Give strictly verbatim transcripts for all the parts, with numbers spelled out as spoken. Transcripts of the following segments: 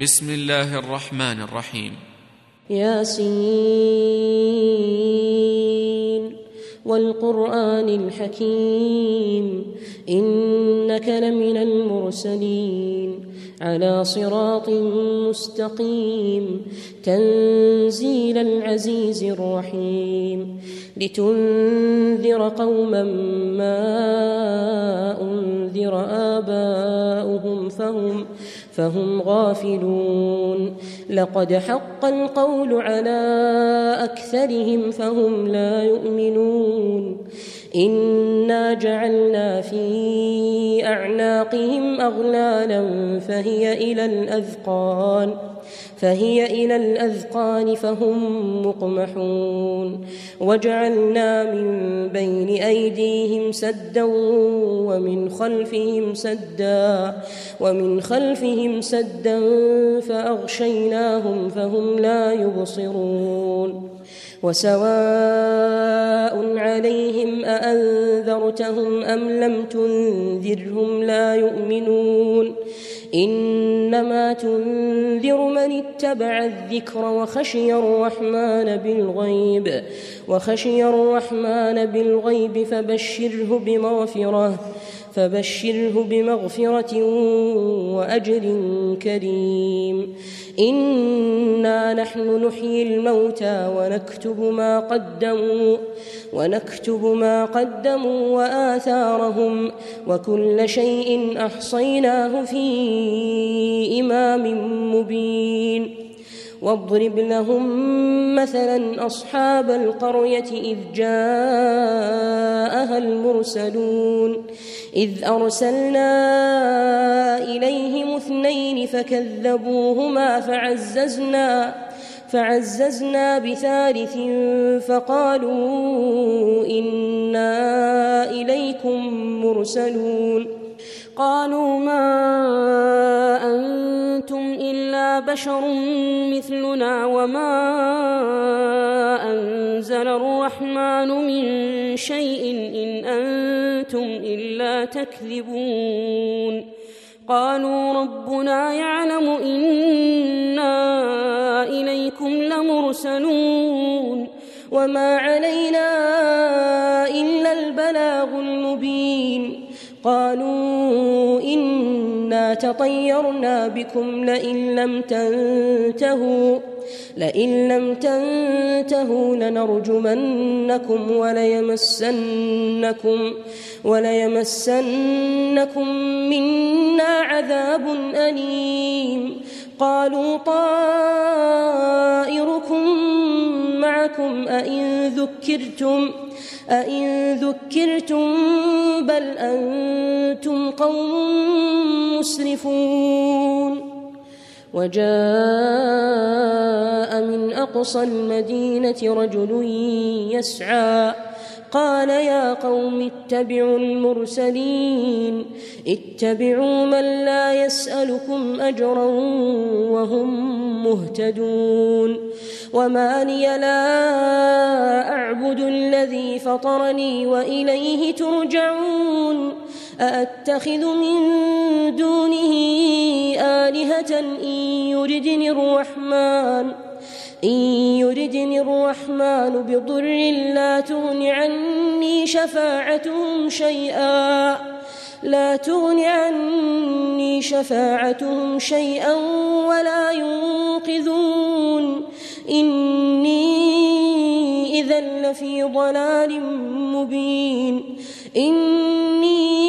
بسم الله الرحمن الرحيم. ياسين والقرآن الحكيم إنك لمن المرسلين على صراط مستقيم تنزيل العزيز الرحيم لتنذر قوما ما أنذر آباؤهم فهم فهم غافلون لقد حق القول على أكثرهم فهم لا يؤمنون إنا جعلنا في أعناقهم أغلالا فهي إلى الأذقان فهي إلى الأذقان فهم مقمحون وجعلنا من بين أيديهم سدا ومن خلفهم سدا ومن خلفهم سدا فأغشيناهم فهم لا يبصرون وسواء عليهم أأنذرتهم أم لم تنذرهم لا يؤمنون إنما تنذر من اتبع الذكر وخشي الرحمن بالغيب وخشي الرحمن بالغيب فبشره بمغفرة فبشره بمغفرة وأجر كريم إنا نحن نحيي الموتى ونكتب ما قدموا ونكتب ما قدموا وآثارهم وكل شيء أحصيناه في إمام مبين واضرب لهم مثلا أصحاب القرية إذ جاءها المرسلون إذ أرسلنا إليهم اثنين فكذبوهما فعززنا فعززنا بثالث فقالوا إنا إليكم مرسلون قالوا ما أنتم إلا بشر مثلنا وما أنزل الرحمن من شيء إن أنتم إلا تكذبون قالوا ربنا يعلم إنا إليكم لمرسلون وما علينا إلا البلاغ المبين قالوا إنا تطيرنا بكم لئن لم تنتهوا لئن لم تنتهوا لنرجمنكم وليمسنكم وليمسنكم منا عذاب أليم قالوا طائركم معكم أئن ذكرتم أئن ذكرتم بل أنتم قوم مسرفون وجاء من أقصى المدينة رجل يسعى قال يا قوم اتبعوا المرسلين اتبعوا من لا يسألكم أجرا وهم مهتدون وما لي لا أعبد الذي فطرني وإليه ترجعون أأتخذ من دونه آلهة إن يردني الرحمن إن يردني الرحمن بضر لا تغن عني شفاعتهم شيئا لا تغن عني شفاعتهم شيئا ولا ينقذون إني إذا لفي ضلال مبين إني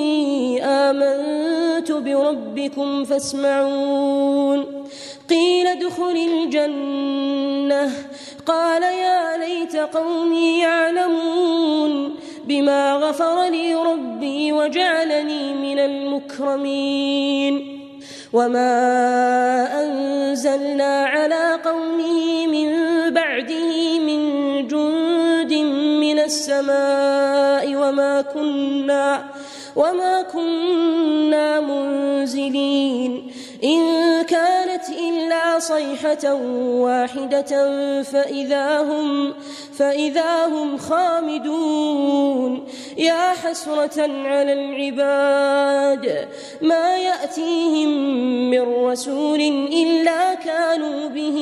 آمنت بربكم فاسمعون قيل ادخل الجنة قال يا ليت قومي يعلمون بما غفر لي ربي وجعلني من المكرمين وما أنزلنا على قومه من بعده من جند من السماء وما كنا وما كنا منزلين إن كان كانت إلا صيحة واحدة فإذا هم, فإذا هم خامدون يا حسرة على العباد ما يأتيهم من رسول إلا كانوا به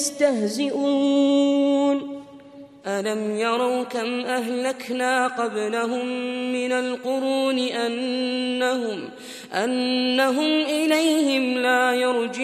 يستهزئون ألم يروا كم أهلكنا قبلهم من القرون أنهم, أنهم إليهم لا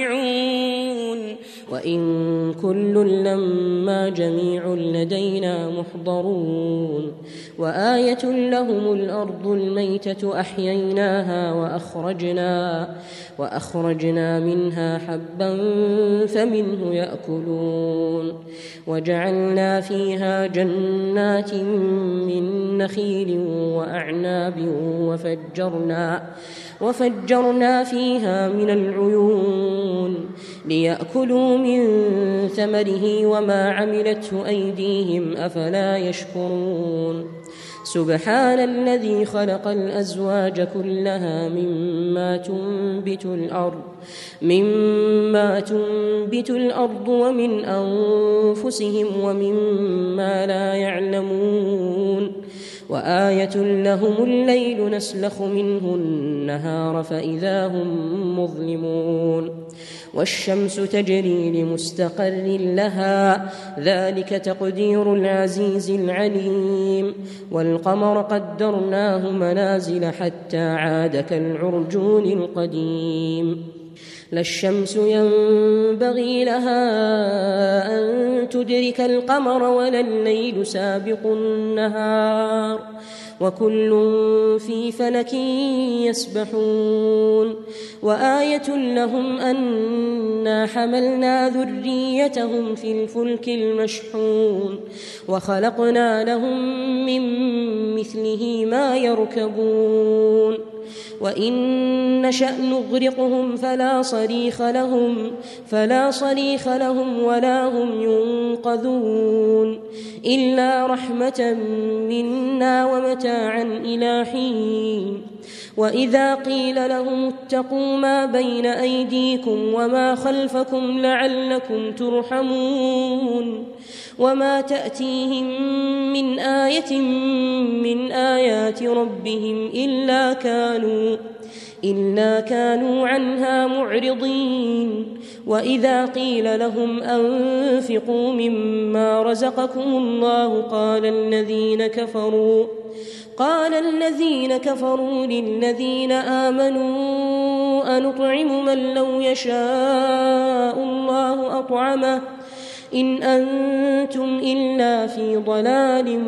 يرجعون وإن كل لما جميع لدينا محضرون وآية لهم الأرض الميتة أحييناها وأخرجنا, وأخرجنا منها حبا فمنه يأكلون وجعلنا فيها جنات من نخيل وأعناب وفجرنا, وفجرنا فيها من العيون ليأكلوا من ثمره وما عملته أيديهم أفلا يشكرون سبحان الذي خلق الأزواج كلها مما تنبت الأرض مما تنبت الأرض ومن أنفسهم ومما لا يعلمون وآية لهم الليل نسلخ منه النهار فإذا هم مظلمون والشمس تجري لمستقر لها ذلك تقدير العزيز العليم والقمر قدرناه منازل حتى عاد كالعرجون القديم لا الشمس ينبغي لها أن تدرك القمر ولا الليل سابق النهار وكل في فلك يسبحون وآية لهم أنا حملنا ذريتهم في الفلك المشحون وخلقنا لهم من مثله ما يركبون وإن نشأ نغرقهم فلا صريخ لهم فلا صريخ لهم ولا هم ينقذون إلا رحمة منا ومتاعا إلى حين وإذا قيل لهم اتقوا ما بين أيديكم وما خلفكم لعلكم ترحمون وما تأتيهم من آية من آيات ربهم إلا كانوا إلا كانوا عنها معرضين وإذا قيل لهم أنفقوا مما رزقكم الله قال الذين كفروا قال الذين كفروا للذين آمنوا أنطعم من لو يشاء الله أطعمه إن أنتم إلا في ضلال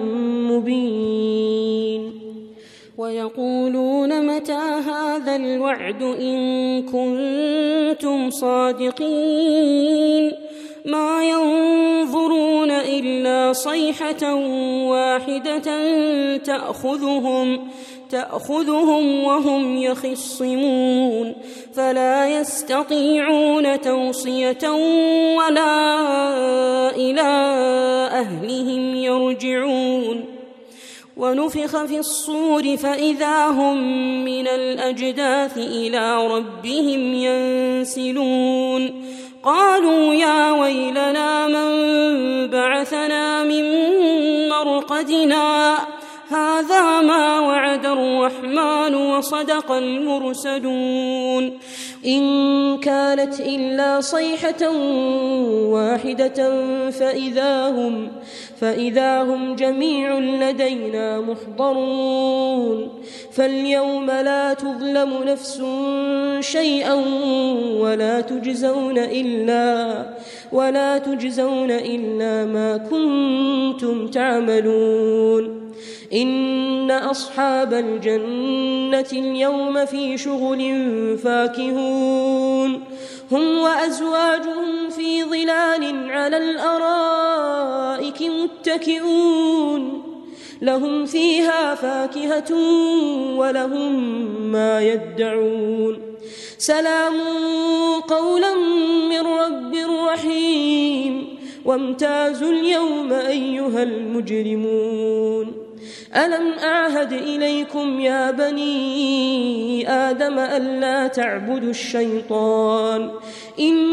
مبين ويقولون متى هذا الوعد إن كنتم صادقين ما ينظرون إلا صيحة واحدة تأخذهم تأخذهم وهم يخصمون فلا يستطيعون توصية ولا إلى أهلهم يرجعون ونفخ في الصور فإذا هم من الأجداث إلى ربهم ينسلون قالوا يا ويلنا من بعثنا من مرقدنا هذا ما وعد الرحمن وصدق المرسلون إن كانت إلا صيحة واحدة فإذا هم, فإذا هم جميع لدينا محضرون فاليوم لا تظلم نفس شيئا ولا تجزون إلا, ولا تجزون إلا ما كنتم تعملون إن أصحاب الجنة اليوم في شغل فاكهون هم وأزواجهم في ظلال على الأرائك متكئون لهم فيها فاكهة ولهم ما يدعون سلام قولا من رب رحيم وامتازوا اليوم أيها المجرمون ألم أعهد إليكم يا بني آدم ألا تعبدوا الشيطان إن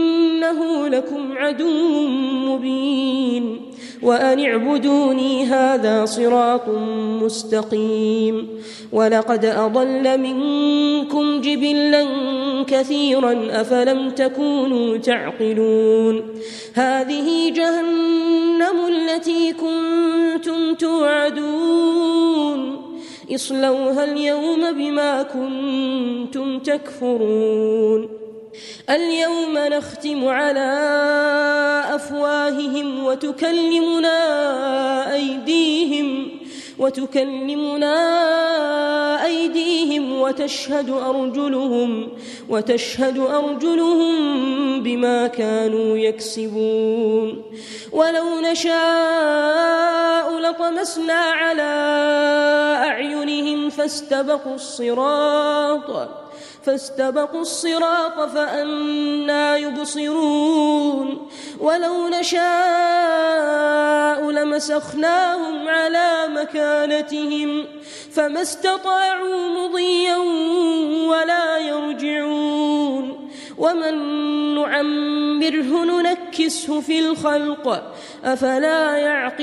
إنه لكم عدو مبين وأن اعبدوني هذا صراط مستقيم ولقد أضل منكم جبلا كثيرا أفلم تكونوا تعقلون هذه جهنم التي كنتم توعدون اصلوها اليوم بما كنتم تكفرون اليوم نختم على أفواههم وتكلمنا أيديهم وتكلمنا أيديهم وتشهد أرجلهم وتشهد أرجلهم بما كانوا يكسبون ولو نشاء لطمسنا على أعينهم فاستبقوا الصراط فاستبقوا الصراط فأنى يبصرون ولو نشاء لمسخناهم على مكانتهم فما استطاعوا مضيا ولا يرجعون ومن نعمره ننكسه في الخلق أفلا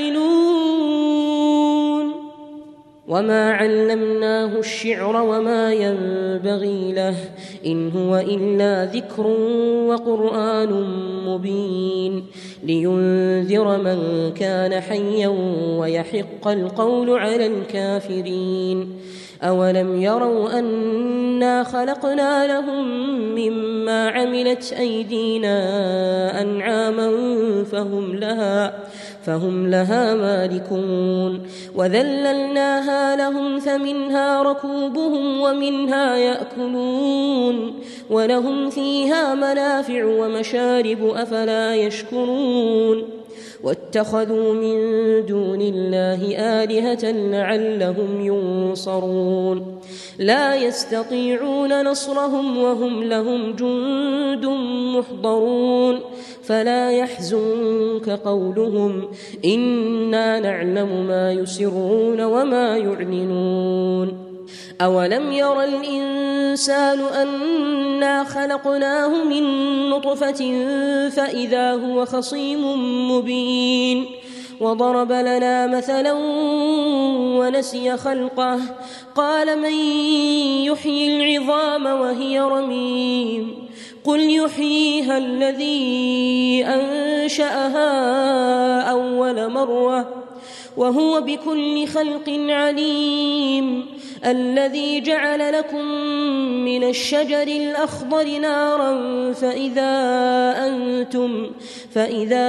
يعقلون وما علمناه الشعر وما ينبغي له إن هو إلا ذكر وقرآن مبين لينذر من كان حيا ويحق القول على الكافرين أولم يروا أنا خلقنا لهم مما عملت أيدينا أنعاما فهم لها فهم لها مالكون وذللناها لهم فمنها ركوبهم ومنها يأكلون ولهم فيها منافع ومشارب أفلا يشكرون واتخذوا من دون الله آلهة لعلهم ينصرون لا يستطيعون نصرهم وهم لهم جند محضرون فلا يحزنك قولهم إنا نعلم ما يسرون وما يعلنون أولم ير الإنسان أنا خلقناه من نطفة فإذا هو خصيم مبين وضرب لنا مثلا ونسي خلقه قال من يحيي العظام وهي رميم قل يحييها الذي أنشأها أول مرة وهو بكل خلق عليم الذي جعل لكم من الشجر الأخضر نارا فإذا أنتم, فإذا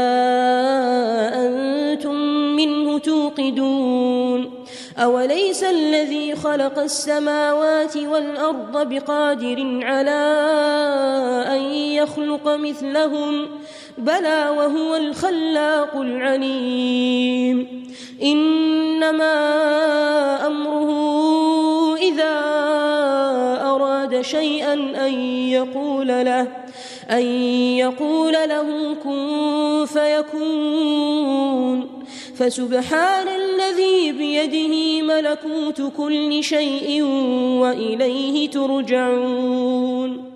أنتم منه توقدون أوليس الذي خلق السماوات والأرض بقادر على أن يخلق مثلهم بلى وهو الخلاق العليم إنما أمره إذا أراد شيئا أن يقول له أن يقول له كن فيكون فسبحان الذي بيده ملكوت كل شيء وإليه ترجعون